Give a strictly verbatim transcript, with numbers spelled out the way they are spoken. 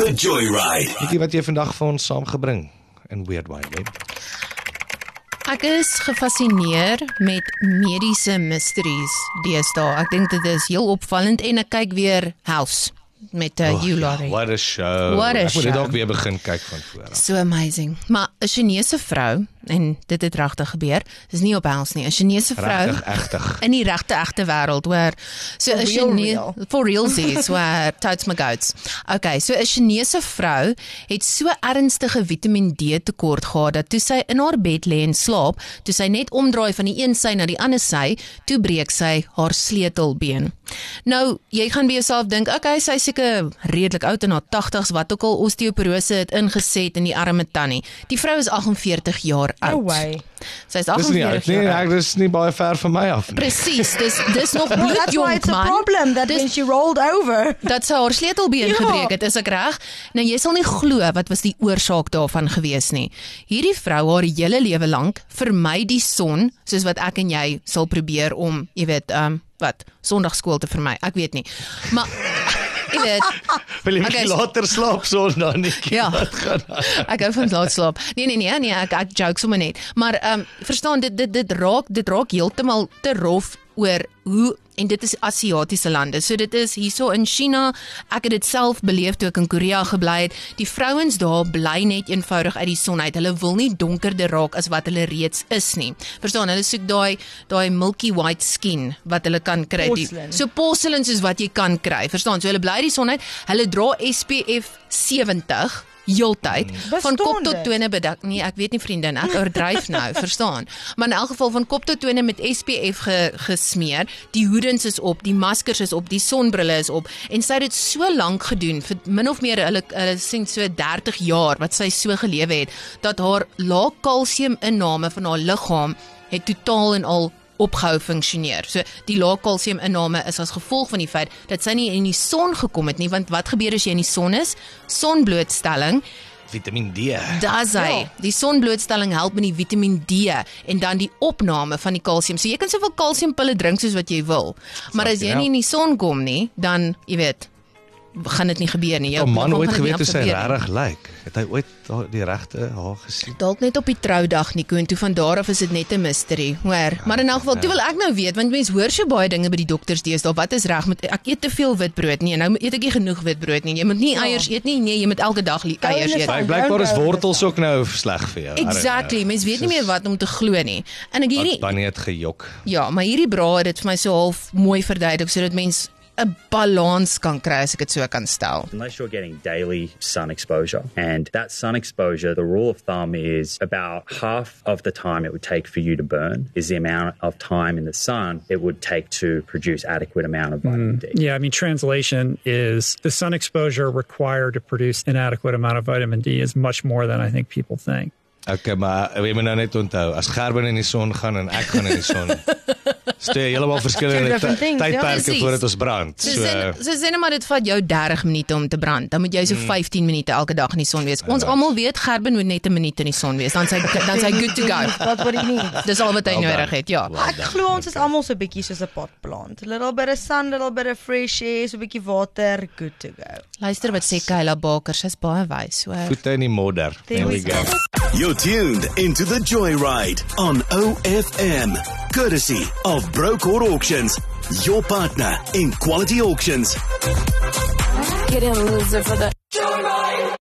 The Joyride. Weet jy wat jy vandag vir ons saamgebring in Weird Wide Web? Ek is gefassineer met mediese mysteries deesdae. Ek dink dit is heel opvallend en ek kyk weer House met uh, Oh, Hugh ja, Laurie. what a show. What a Ek moet dit show. ook weer begin kyk van voor. So amazing. Maar 'n Chinese vrou, en dit het regtig gebeur, dis nie op House nie, 'n Chinese vrou Regtig, egtig. in die regte egte wêreld waar so 'n real, Chinese real. for realsies waar totes my goats. Okay, so 'n Chinese vrou het so ernstige Vitamiin D tekort gehad dat toe sy in haar bed lê en slaap, toe sy net omdraai van die een sy na die ander sy, toe breek sy haar sleutelbeen. Nou, jy gaan by jouself dink, okay, sy is seker redelik oud in haar tagtigs, wat ook al osteoporose het ingeset in die arme tannie. Die vrou is agt en veertig jaar No oud. way. Sy is Dis agt en nie veertig uit nie, jaar ek oud. dis nie baie ver van my af nie. Presies, dis dis nog Well, that's why bloedjonk it's a man. problem that Dis- when she rolled over. dat sy haar sleutelbeen Ja. gebreek het, is ek reg? Nou jy sal nie glo wat was die oorsaak daarvan gewees nie. Hierdie vrou haar hele lewe lank vermy die son, soos wat ek en jy sal probeer om, jy weet, um, wat, Sondagskool te vermy. Ek weet nie. Maar jy weet, Wil jy Okay, okay, so- later slaap Sondag nie? Ja. Wat gaan aan? ek hou van laat slaap. Nee nee nee, nee ek ek joke sommer net. Maar ehm um, verstaan dit dit dit raak dit raak heeltemal te rof oor hoe en dit is Asiatiese lande. So dit is hierso in China. Ek het dit self beleef toe ek in Korea gebly het. Die vrouens daar bly net eenvoudig uit die son uit. Hulle wil nie donkerder raak as wat hulle reeds is nie. Verstaan, hulle soek daai daai milky white skin wat hulle kan kry. Die, Porcelain. so porcelain soos wat jy kan kry. Verstaan, so hulle bly uit die son uit. Hulle dra S P F seventig heeltyd van kop Bestaan tot dit? tone bedak. Nee, ek weet nie vriendin, ek oordryf nou, verstaan. Maar in elk geval van kop tot tone met S P F ge, gesmeer. Die hoedens is op, die maskers is op, die sonbrille is op en sy het dit so lank gedoen vir min of meer hulle hulle sê so dertig jaar wat sy so gelewe het dat haar lae kalsium inname van haar liggaam het totaal en al opgehou funksioneer. So die lae kalsium inname is as gevolg van die feit dat sy nie in die son gekom het nie, want wat gebeur as jy in die son is? Sonblootstelling, Vitamiin D. dis hy. Die sonblootstelling help met die Vitamiin D en dan die opname van die kalsium. So jy kan soveel kalsiumpille drink soos wat jy wil. Maar as jy nie in die son kom nie, dan, jy weet, gaan dit nie gebeur nie. Jou 'n man liggaam ooit gaan dit nie geweet hoe sy absorbeer nie. regtig lyk. Het hy ooit daar die regte haar gesien? Dalk net op die troudag nie, en toe van daar af is dit net 'n mystery, hoor. Maar in elk geval, toe wil ek nou weet, want mense hoor so baie dinge by die dokters deesdae, wat is reg met, ek eet te veel witbrood nie, nou eet ek nie genoeg witbrood nie, jy moet nie eiers eet nie, nee, jy moet elke dag li- eiers eet. Don't Blykbaar is go wortels ook nou sleg vir jou. Exactly, mense weet nie meer wat om te glo nie. En ek hierdie, Tannie het gejok. ja, maar hierdie bra het dit vir my so half mooi verduidelik, sodat mense 'n balans kan kry, as ek dit so kan stel. Unless you're getting daily sun exposure. And that sun exposure, the rule of thumb is about half of the time it would take for you to burn is the amount of time in the sun it would take to produce adequate amount of vitamin D. Yeah, I mean, translation is the sun exposure required to produce an adequate amount of vitamin D is much more than I think people think. Okay, maar jy moet nou net onthou, as Gerben in die son gaan en ek gaan in die son, is twee heeltemal verskillende Two different ty- things, ja. tydperke Precies. voordat ons brand. So, So, sê, so sê net maar dit vat jou dertig minute om te brand. Dan moet jy Mm. so vyftien minute elke dag in die son wees. Ons almal weet Gerben moet net 'n minuut in die son wees. Dan sy dan sy good to go. That's what he needs. Dis al wat hy Well nodig done. het, ja. Ek glo ons is almal so bietjie soos 'n potplant. A little bit of sun, little bit of fresh air, so 'n bietjie water, good to go. Luister wat sê Kayla Baker, sy's baie wys, hoor. voete in die modder. There we go. You're tuned into the Joyride on O F M, courtesy of Brocourt Auctions, your partner in quality auctions. Get in, loser, for the Joyride.